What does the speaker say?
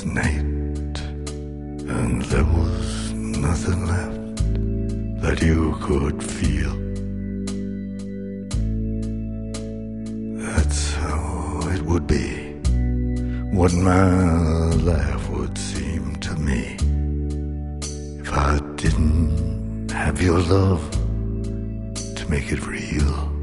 night, and there was nothing left that you could feel. That's how it would be, what my life would seem to me, if I didn't have your love to make it real.